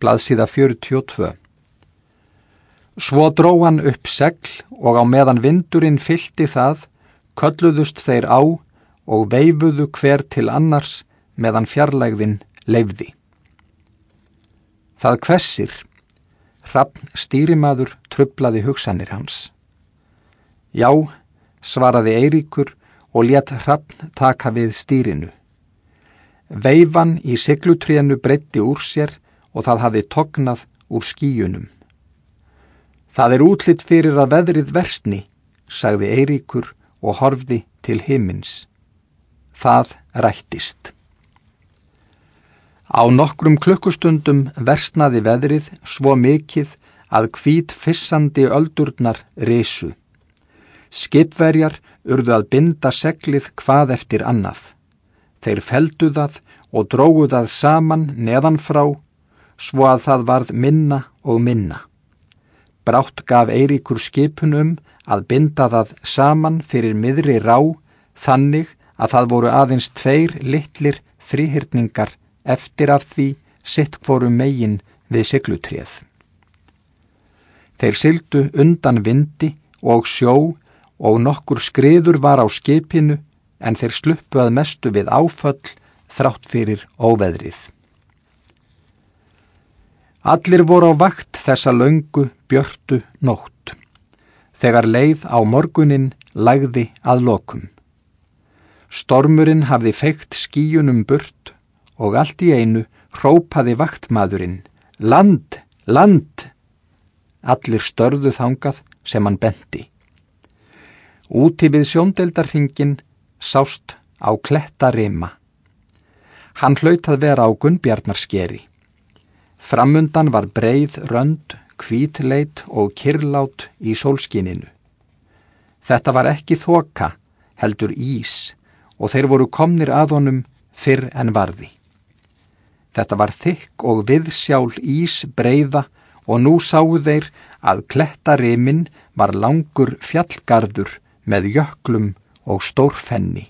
blaðsíða 42. Svo dró hann upp segl og á meðan vindurinn fyllti það, kölluðust þeir á og veifuðu hver til annars meðan fjarlægðin leyfði. Það hvessir, Hrafn stýrimaður truflaði hugsanir hans. Já, svaraði Eiríkur og lét Hrafn taka við stýrinu. Veifan í siglutrénu breiddi úr sér og það hafði tognað úr skýjunum. Það er útlit fyrir að veðrið versni, sagði Eiríkur og horfði til himins. Það rættist. Á nokkrum klukkustundum versnaði veðrið svo mikið að hvít fissandi öldurnar risu. Skipverjar urðu að binda seglið hvað eftir annað. Þeir felldu það og drógu það saman neðanfrá, svo að það varð minna og minna. Brátt gaf Eiríkur skipun að binda það saman fyrir miðri rá, þannig að það voru aðeins 2 litlir þríhyrningar eftir af því sitt hvorum megin við siglutréð. Þeir sigldu undan vindi og sjó og nokkur skriður var á skipinu, en þeir sluppu að mestu við áföll þrátt fyrir óveðrið. Allir voru á vakt þessa löngu, björtu nótt. Þegar leið á morguninn lægði að lokum. Stormurinn hafði feykt skýjunum burt og allt í einu hrópaði vaktmaðurinn: Land, land! Allir störðu þangað sem hann benti. Úti við sjóndeildarhringinn sást á klettarima. Hann hlaut að vera á Gunnbjarnarskeri. Framundan var breið rönd, hvítleit og kyrrlát í sólskininu. Þetta var ekki þoka, heldur ís, og þeir voru komnir að honum fyrr en varði. Þetta var þykk og viðsjál ís breiða og nú sáu þeir að klettarimin var langur fjallgarður með jöklum og stórfenni.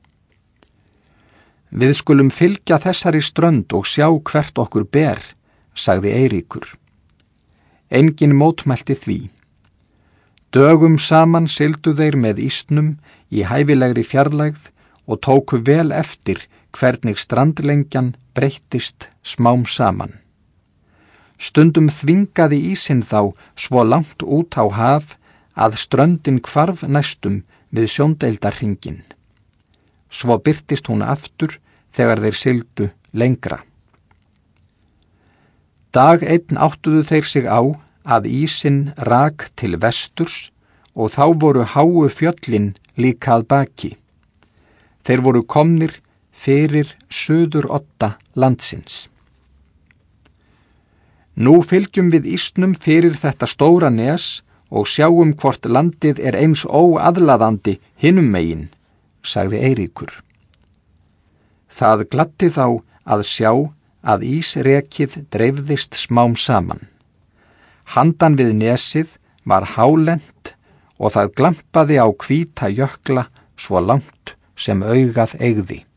Við skulum fylgja þessari strönd og sjá hvert okkur ber, sagði Eiríkur. Enginn mótmælti því. Dögum saman sigldu þeir með ísnum í hæfilegri fjarlægð og tóku vel eftir hvernig strandlengjan breyttist smám saman. Stundum þvingaði ísinn þá svo langt út á haf að ströndin hvarf næstum við sjóndeildarhringinn. Svo birtist hún aftur þegar þeir sigldu lengra. Dag einn áttuðu þeir sig á að ísinn rak til vesturs og þá voru háu fjöllin líka að baki. Þeir voru komnir fyrir suðurodda landsins. Nú fylgjum við ísnum fyrir þetta stóra nes og sjáum hvort landið er eins óaðlaðandi hinum megin, sagði Eiríkur. Það gladdi þá að sjá að ísrekið dreifðist smám saman. Handan við nesið var hálent og það glampaði á hvíta jökla svo langt sem augað eygði.